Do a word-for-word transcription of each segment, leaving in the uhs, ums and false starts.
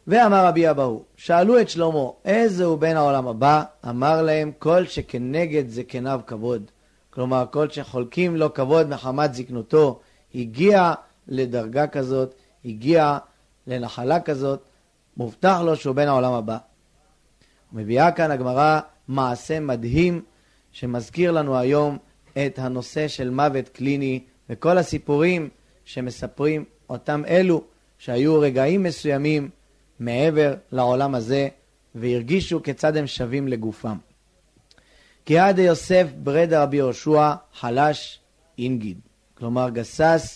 ואמר רבי אבאו, שאלו את שלמה, איזה הוא בן העולם הבא? אמר להם, כל שכנגד זקניו כבוד. כלומר, כל שחולקים לו כבוד מחמת זקנותו, הגיע לדרגה כזאת, הגיע לנחלה כזאת, מובטח לו שהוא בן העולם הבא. מביאה כאן הגמרא מעשה מדהים, שמזכיר לנו היום את הנושא של מוות קליני, וכל הסיפורים שמספרים אותם אלו, שהיו רגעים מסוימים מעבר לעולם הזה, והרגישו כיצד הם שווים לגופם. כי עד יוסף ברד רבי יהושע חלש אינגיד, כלומר גסס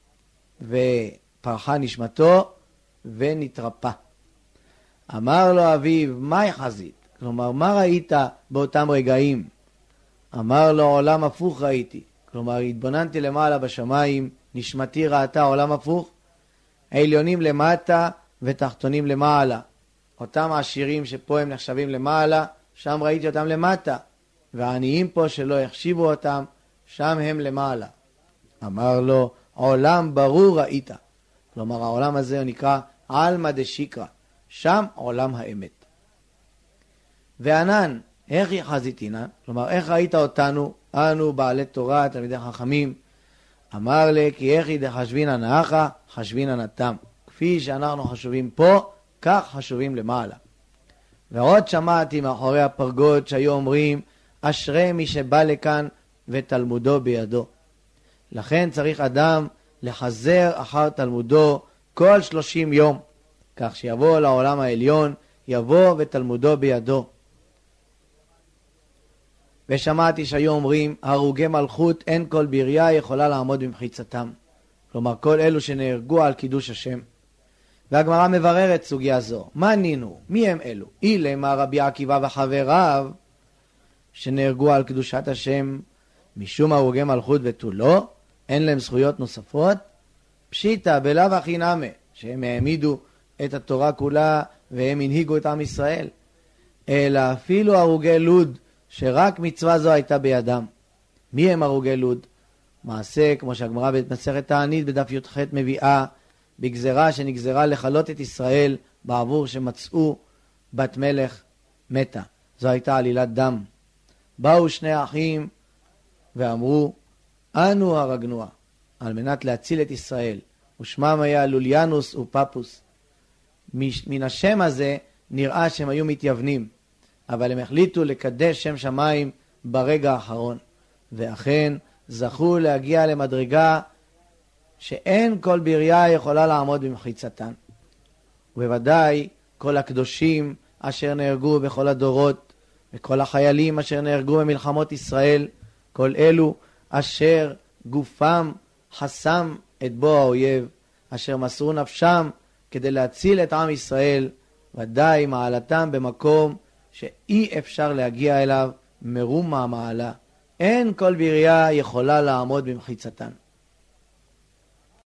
ופרחה נשמתו ונתרפא. אמר לו אביו, מה חזית? כלומר, מה ראית באותם רגעים? אמר לו, עולם הפוך ראיתי. כלומר, התבוננתי למעלה בשמיים, נשמתי ראתה עולם הפוך, העליונים למטה ותחתונים למעלה. אותם העשירים שפה הם נחשבים למעלה, שם ראיתי אותם למטה. והעניים פה שלא החשיבו אותם, שם הם למעלה. אמר לו, עולם ברור ראית. כלומר, העולם הזה נקרא עלמא דשיקרא. שם עולם האמת. וענן, איך יחזיתינה? כלומר, איך ראית אותנו? אנו בעלי תורה, תלמידי חכמים. אמר לי, כי איך ידחשבין הנאחה, חשבין הנתם. כפי שאנחנו חשובים פה, כך חשובים למעלה. ועוד שמעתי מאחורי הפרגוד שהיו אומרים, אשרי מי שבא לכאן ותלמודו בידו. לכן צריך אדם לחזר אחר תלמודו כל שלושים יום, כך שיבוא לעולם העליון, יבוא ותלמודו בידו. ושמעתי שהיו אומרים, הרוגי מלכות אין כל בריה יכולה לעמוד במחיצתם. כלומר, כל אלו שנהרגו על קידוש השם. והגמרא מבררת סוגיה זו. מה נינו? מי הם אלו? אילמה רבי עקיבא וחבריו שנהרגו על קדושת השם משום הרוגי מלכות ותו לא, אין להם זכויות נוספות. פשיטה בלאו הכי נמה, שהם העמידו את התורה כולה והם הנהיגו את עם ישראל. אלא אפילו הרוגי לוד, שרק מצווה זו הייתה בידם. מי הם הרוגי לוד? מעשה, כמו שהגמרא במסכת תענית בדף י"ח מביאה, בגזרה שנגזרה לחלות את ישראל בעבור שמצאו בת מלך מתה. זו הייתה עלילת דם. באו שני אחים ואמרו, אנו הרגנוה, על מנת להציל את ישראל. ושמם היה לוליאנוס ופפוס. מן השם הזה נראה שהם היו מתייוונים, אבל הם החליטו לקדש שם שמיים ברגע האחרון. ואכן זכו להגיע למדרגה שאין כל בריה יכולה לעמוד במחיצתן. ובוודאי כל הקדושים אשר נהרגו בכל הדורות, וכל החיילים אשר נהרגו במלחמות ישראל, כל אלו אשר גופם חסם את בוא האויב, אשר מסרו נפשם כדי להציל את עם ישראל, ודאי מעלתם במקום שאי אפשר להגיע אליו מרום מהמעלה. אין כל בריה יכולה לעמוד במחיצתן.